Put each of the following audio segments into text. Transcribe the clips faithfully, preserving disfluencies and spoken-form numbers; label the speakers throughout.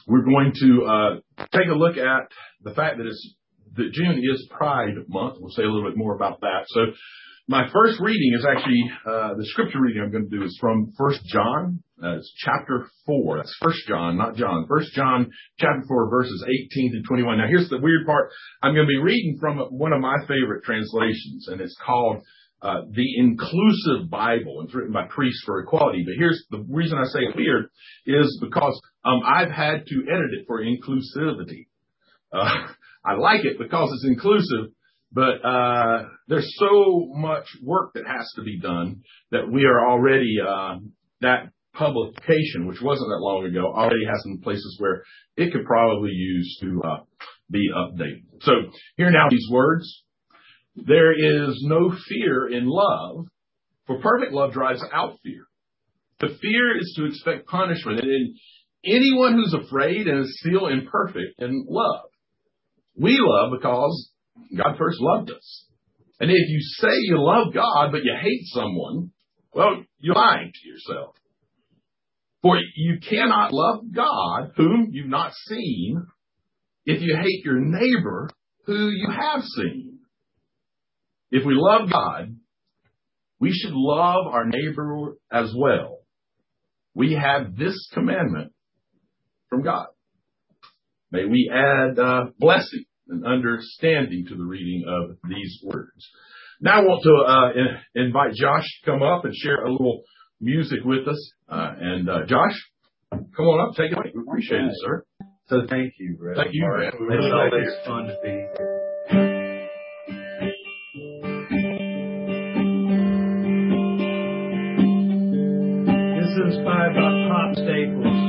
Speaker 1: we're going to uh, take a look at the fact that it's that June is Pride Month. We'll say a little bit more about that. So my first reading is actually, uh, the scripture reading I'm going to do is from First John. Uh, it's chapter four. That's First John, not John. First John, chapter four, verses eighteen to twenty-one. Now here's the weird part. I'm going to be reading from one of my favorite translations, and it's called uh, the Inclusive Bible. It's written by Priests for Equality. But here's the reason I say weird is because um, I've had to edit it for inclusivity. Uh, I like it because it's inclusive. But uh there's so much work that has to be done that we are already, uh, that publication, which wasn't that long ago, already has some places where it could probably use to uh, be updated. So here now these words. There is no fear in love, for perfect love drives out fear. The fear is to expect punishment, and anyone who's afraid and is still imperfect in love. We love because God first loved us. And if you say you love God, but you hate someone, well, you're lying to yourself. For you cannot love God, whom you've not seen, if you hate your neighbor, who you have seen. If we love God, we should love our neighbor as well. We have this commandment from God. May we add uh, blessing and understanding to the reading of these words. Now I want to uh, in, invite Josh to come up and share a little music with us. Uh, and uh, Josh, come on up, take it away. We appreciate it, sir.
Speaker 2: So thank you, Brad.
Speaker 1: Thank you, Brad.
Speaker 2: It's always fun to be here. This is inspired by Pop Staples.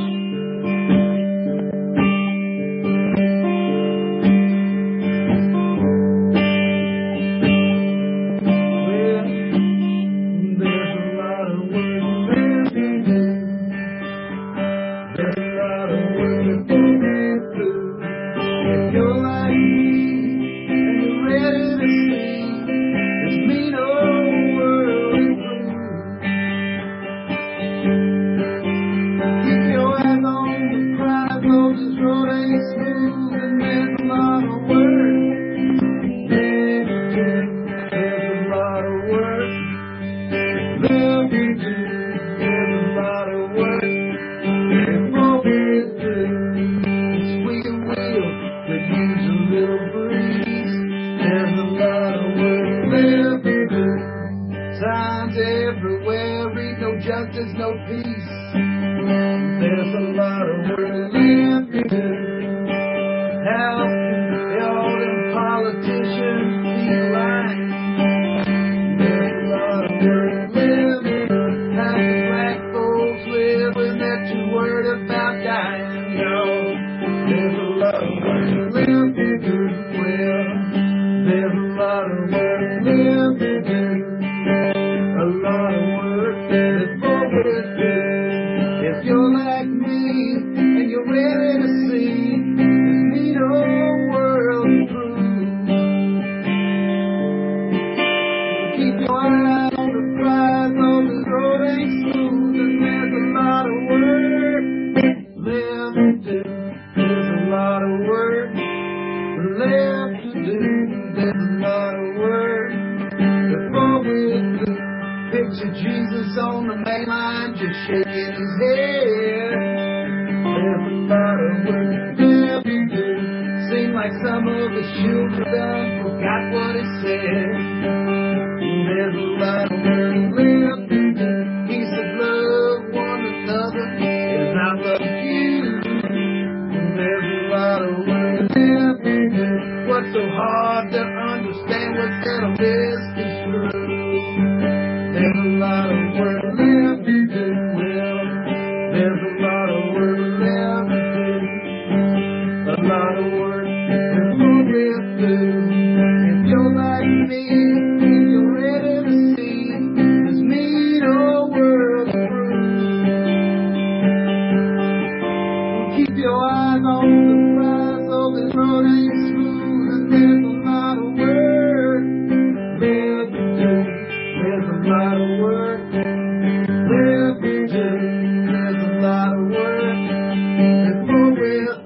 Speaker 3: There's a lot of work before we're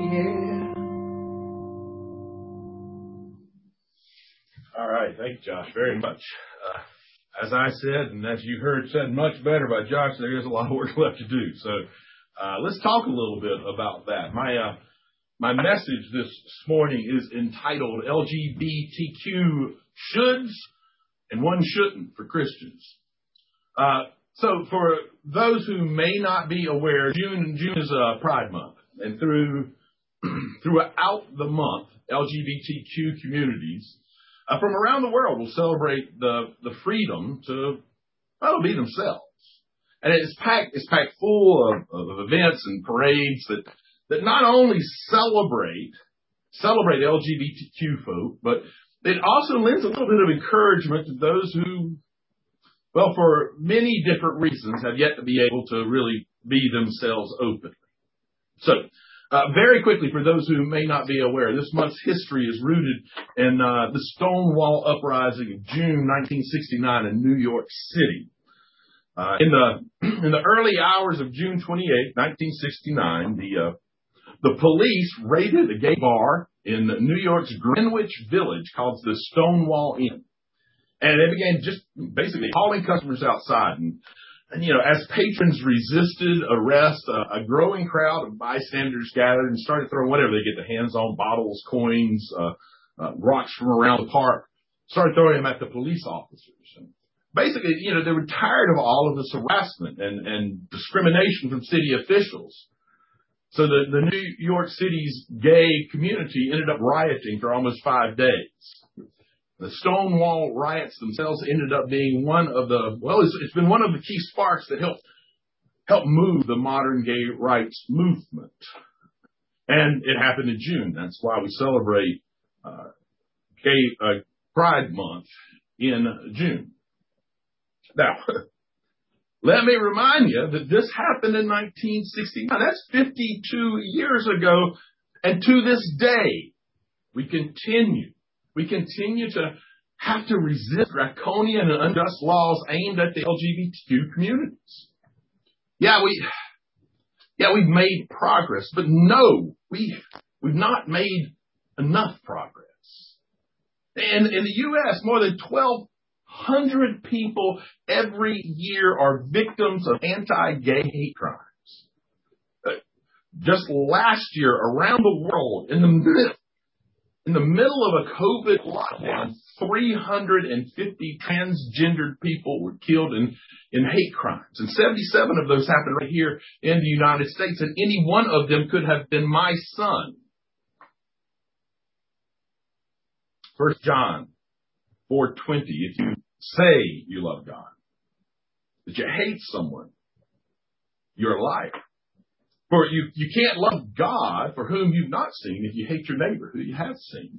Speaker 2: yeah.
Speaker 1: All right. Thank you, Josh, very much. Uh, as I said, and as you heard said much better by Josh, there is a lot of work left to do. So uh, let's talk a little bit about that. My uh, my message this morning is entitled L G B T Q Shoulds and One Shouldn't for Christians. Uh, so for those who may not be aware, June June is uh, Pride Month, and through throughout the month, L G B T Q communities uh, from around the world will celebrate the the freedom to well be themselves, and it's packed it's packed full of, of events and parades that that not only celebrate celebrate L G B T Q folk, but it also lends a little bit of encouragement to those who, well, for many different reasons, have yet to be able to really be themselves openly. So, uh, very quickly, for those who may not be aware, this month's history is rooted in uh, the Stonewall Uprising of June nineteen sixty-nine in New York City. Uh, in the in the early hours of June twenty-eighth, nineteen sixty-nine, the uh, the police raided a gay bar in New York's Greenwich Village called the Stonewall Inn. And they began just basically hauling customers outside. And, and you know, as patrons resisted arrest, uh, a growing crowd of bystanders gathered and started throwing whatever they get their hands on, bottles, coins, uh, uh, rocks from around the park, started throwing them at the police officers. And basically, you know, they were tired of all of this harassment and, and discrimination from city officials. So the, the New York City's gay community ended up rioting for almost five days. The Stonewall riots themselves ended up being one of the, well, it's, it's been one of the key sparks that helped help move the modern gay rights movement. And it happened in June. That's why we celebrate uh, Gay uh, Pride Month in June. Now, let me remind you that this happened in nineteen sixty-nine. That's fifty-two years ago. And to this day, we continue. We continue to have to resist draconian and unjust laws aimed at the L G B T Q communities. Yeah, we, yeah, we've made progress, but no, we, we've not made enough progress. And in the U S, more than twelve hundred people every year are victims of anti-gay hate crimes. Uh, just last year, around the world, in the middle, in the middle of a COVID lockdown, three hundred fifty transgendered people were killed in, in hate crimes. And seventy-seven of those happened right here in the United States. And any one of them could have been my son. First John four twenty, if you say you love God, but you hate someone, you're a liar. For you, you can't love God for whom you've not seen if you hate your neighbor who you have seen.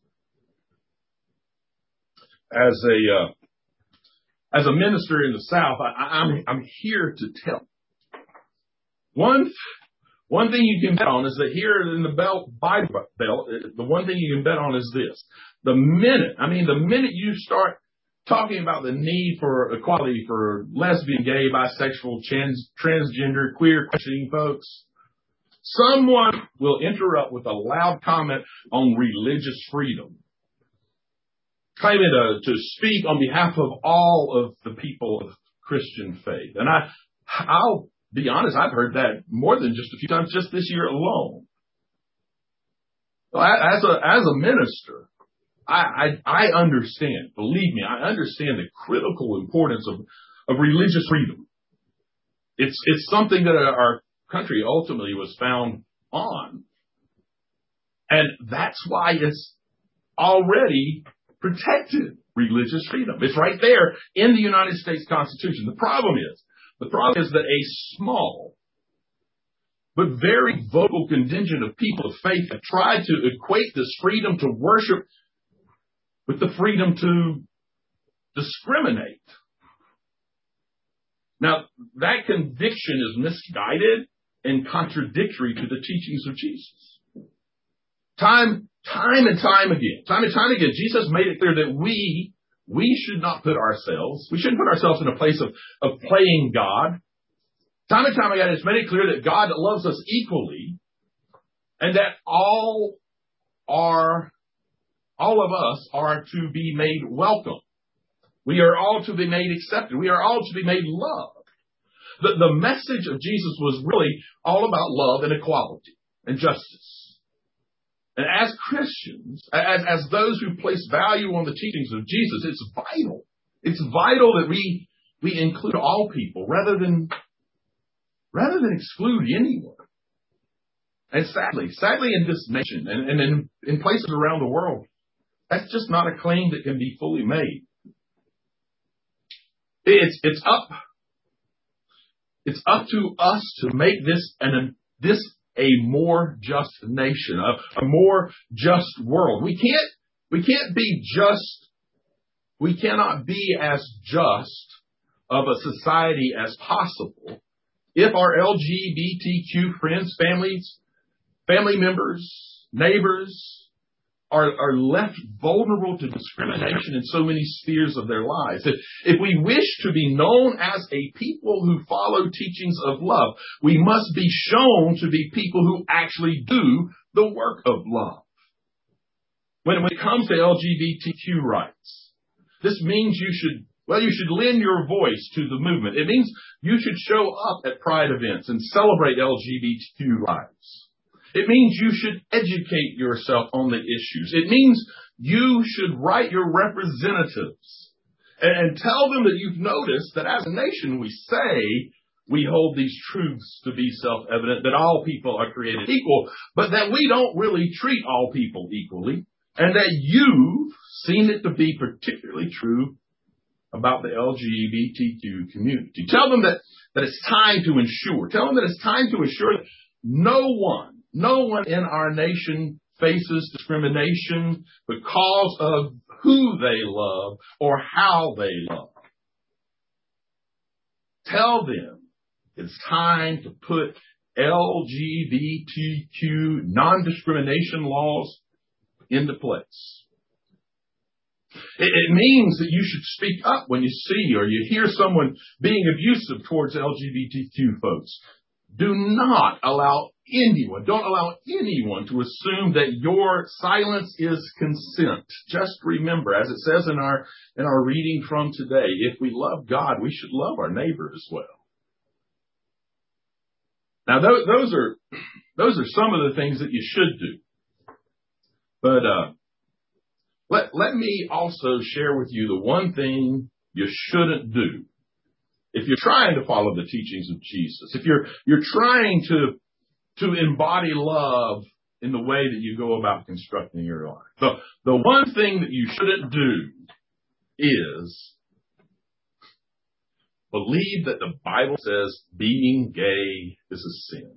Speaker 1: As a uh, as a minister in the South, I, I'm I'm here to tell. One one thing you can bet on is that here in the belt, Bible Belt, the one thing you can bet on is this: the minute, I mean, the minute you start talking about the need for equality for lesbian, gay, bisexual, trans, transgender, queer, questioning folks, someone will interrupt with a loud comment on religious freedom, claiming to, to speak on behalf of all of the people of Christian faith. And I, I'll be honest, I've heard that more than just a few times just this year alone. So as a, as a minister, I, I, I understand, believe me, I understand the critical importance of, of religious freedom. It's, it's something that our country ultimately was found on. And that's why it's already protected religious freedom. It's right there in the United States Constitution. The problem is, the problem is that a small but very vocal contingent of people of faith have tried to equate this freedom to worship with the freedom to discriminate. Now, that conviction is misguided and contradictory to the teachings of Jesus. Time, time and time again, time and time again, Jesus made it clear that we, we should not put ourselves, we shouldn't put ourselves in a place of, of playing God. Time and time again, it's made it clear that God loves us equally, and that all are, all of us are to be made welcome. We are all to be made accepted. We are all to be made loved. The, the message of Jesus was really all about love and equality and justice. And as Christians, as, as those who place value on the teachings of Jesus, it's vital. It's vital that we, we include all people rather than, rather than exclude anyone. And sadly, sadly in this nation and, and in, in places around the world, that's just not a claim that can be fully made. It's, it's up, it's up to us to make this an, this a more just nation, a, a more just world. We can't, we can't be just, we cannot be as just of a society as possible if our L G B T Q friends, families, family members, neighbors are, are left vulnerable to discrimination in so many spheres of their lives. If, if we wish to be known as a people who follow teachings of love, we must be shown to be people who actually do the work of love. When, when it comes to L G B T Q rights, this means you should, well, you should lend your voice to the movement. It means you should show up at pride events and celebrate L G B T Q rights. It means you should educate yourself on the issues. It means you should write your representatives and, and tell them that you've noticed that as a nation we say we hold these truths to be self-evident, that all people are created equal, but that we don't really treat all people equally, and that you've seen it to be particularly true about the L G B T Q community. Tell them that, that it's time to ensure, tell them that it's time to ensure that no one No one in our nation faces discrimination because of who they love or how they love. Tell them it's time to put L G B T Q non-discrimination laws into place. It, it means that you should speak up when you see or you hear someone being abusive towards L G B T Q folks. Do not allow anyone, don't allow anyone to assume that your silence is consent. Just remember, as it says in our, in our reading from today, if we love God, we should love our neighbor as well. Now, those, those are, those are some of the things that you should do. But, uh, let, let me also share with you the one thing you shouldn't do. If you're trying to follow the teachings of Jesus, if you're, you're trying to, to embody love in the way that you go about constructing your life, the, the one thing that you shouldn't do is believe that the Bible says being gay is a sin.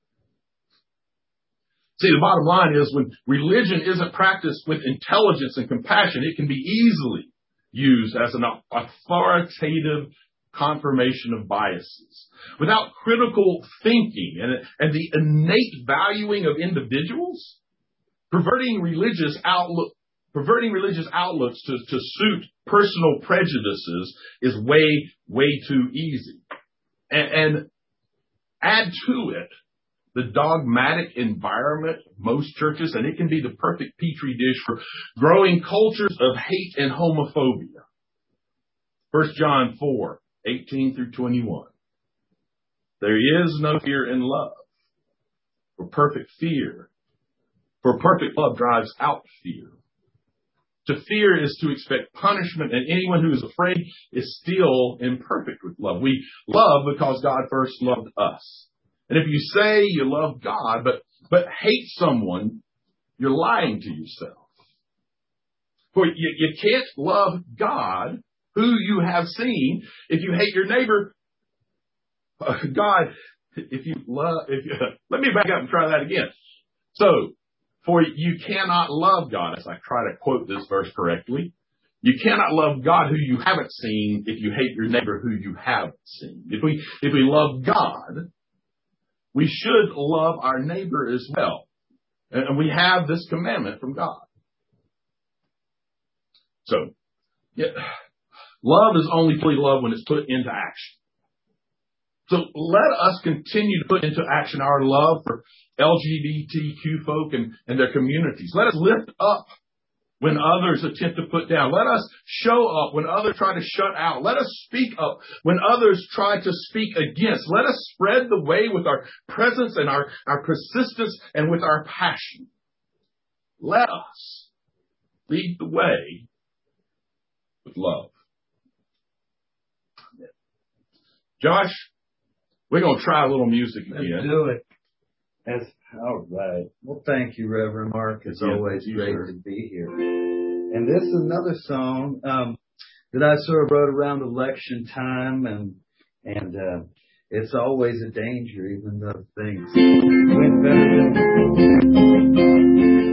Speaker 1: See, the bottom line is when religion isn't practiced with intelligence and compassion, it can be easily used as an authoritative confirmation of biases. Without critical thinking and, and the innate valuing of individuals, perverting religious outlook, perverting religious outlooks to, to suit personal prejudices is way, way too easy. And, and add to it the dogmatic environment of most churches, and it can be the perfect petri dish for growing cultures of hate and homophobia. First John four, eighteen through twenty-one. There is no fear in love, for perfect fear, for perfect love drives out fear. To fear is to expect punishment, and anyone who is afraid is still imperfect with love. We love because God first loved us. And if you say you love God, but, but hate someone, you're lying to yourself. For you, you can't love God, who you have seen, if you hate your neighbor. Uh, God, if you love, if you, let me back up and try that again. So, for you cannot love God, as I try to quote this verse correctly, you cannot love God who you haven't seen if you hate your neighbor who you have seen. If we, if we love God, we should love our neighbor as well. And we have this commandment from God. So, yeah, love is only fully love when it's put into action. So let us continue to put into action our love for, L G B T Q folk and, and their communities. Let us lift up when others attempt to put down. Let us show up when others try to shut out. Let us speak up when others try to speak against. Let us spread the way with our presence and our, our persistence and with our passion. Let us lead the way with love. Josh, we're going to try a little music again.
Speaker 2: Let's do it. That's all right. Well, thank you, Reverend Mark. It's yeah, always great sir. to be here. And this is another song um, that I sort of wrote around election time, and and uh, it's always a danger, even though things went better than.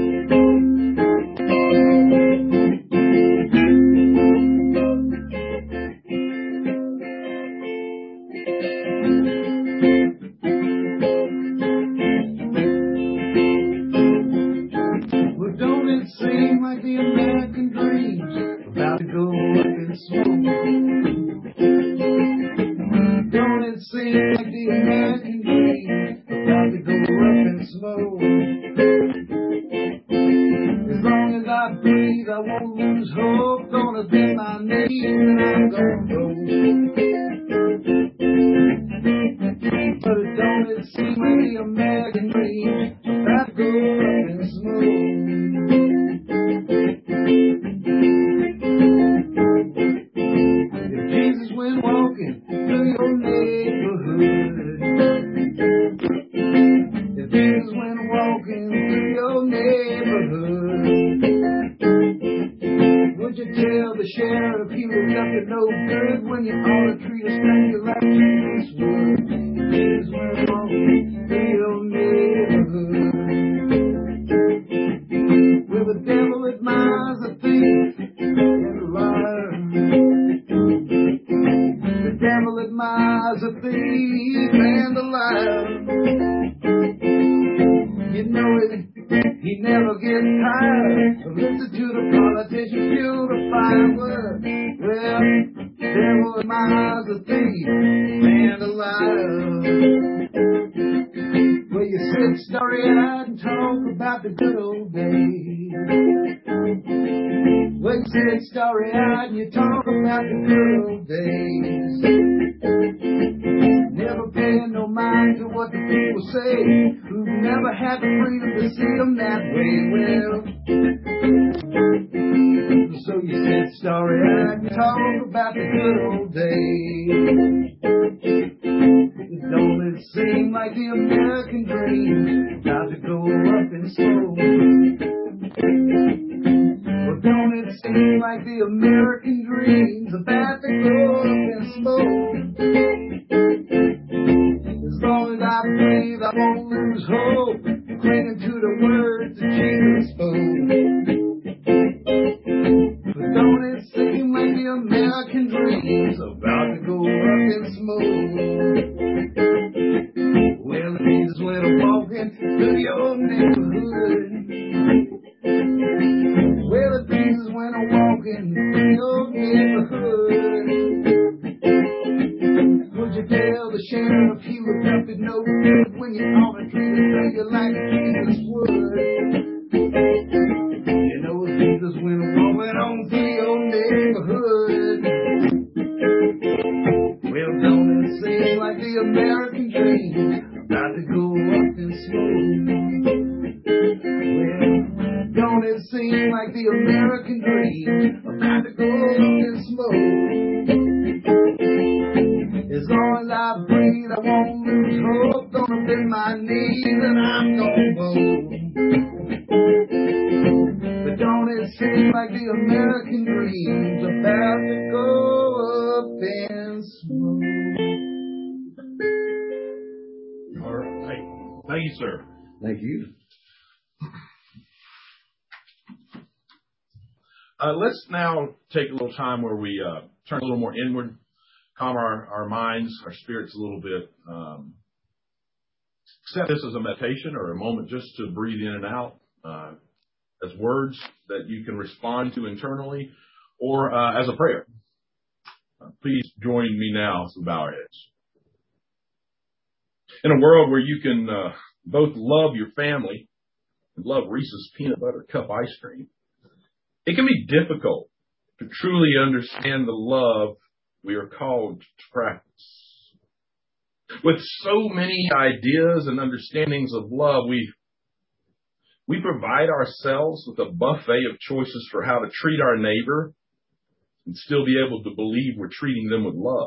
Speaker 1: Uh, let's now take a little time where we uh, turn a little more inward, calm our, our minds, our spirits a little bit. Um, accept this as a meditation or a moment just to breathe in and out uh, as words that you can respond to internally or uh, as a prayer. Uh, please join me now as we bow our heads. In a world where you can uh, both love your family and love Reese's peanut butter cup ice cream, it can be difficult to truly understand the love we are called to practice. With so many ideas and understandings of love, we we provide ourselves with a buffet of choices for how to treat our neighbor and still be able to believe we're treating them with love.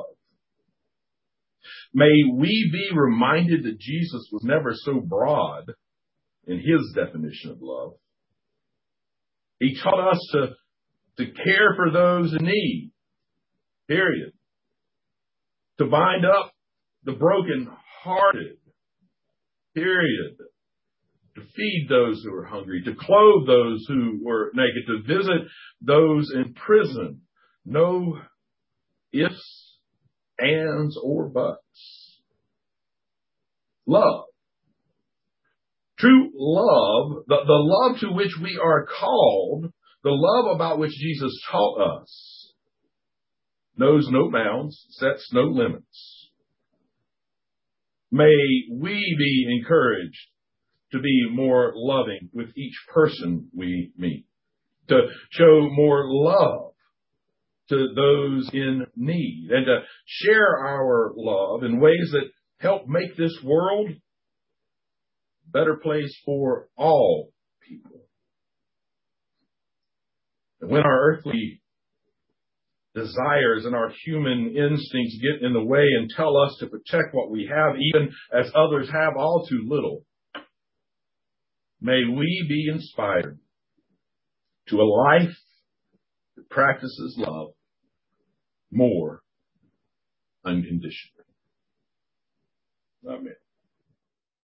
Speaker 1: May we be reminded that Jesus was never so broad in his definition of love. He taught us to, to care for those in need, period. To bind up the broken-hearted, period. To feed those who are hungry, to clothe those who were naked, to visit those in prison. No ifs, ands, or buts. Love. True love, the, the love to which we are called, the love about which Jesus taught us, knows no bounds, sets no limits. May we be encouraged to be more loving with each person we meet, to show more love to those in need, and to share our love in ways that help make this world a better place for all people. And when our earthly desires and our human instincts get in the way and tell us to protect what we have, even as others have all too little, may we be inspired to a life that practices love more unconditionally.